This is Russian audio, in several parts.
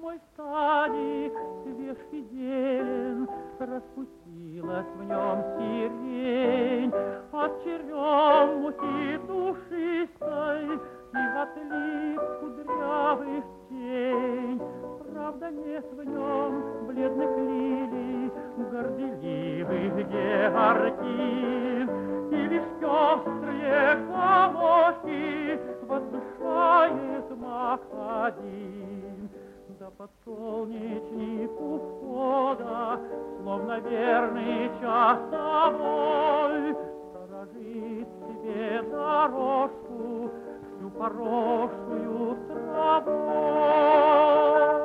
Мой садик свеж и зелен, распустилась в нем сирень, от черемухи душистой и от лип кудрявых тень. Правда, нет в нем бледных лилий, горделивых георгин, и лишь пестрые колоски возвышает мах один. Да подсолнечник у входа, словно верный часовой, сторожит себе дорожку, всю поросшую травой.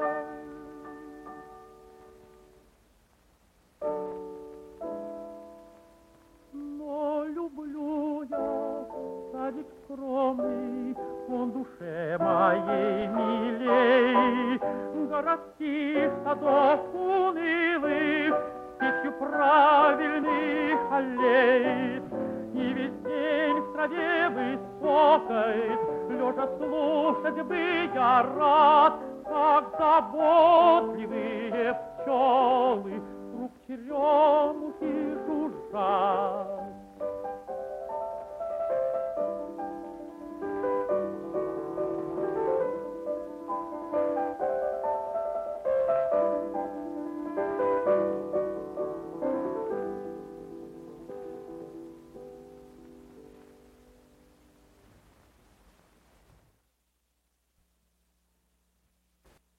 Но люблю я садик скромный, он душе моей милей. Городских садов унылых, сетью правильных аллей. И весь день в траве высокой, лежа слушать бы я рад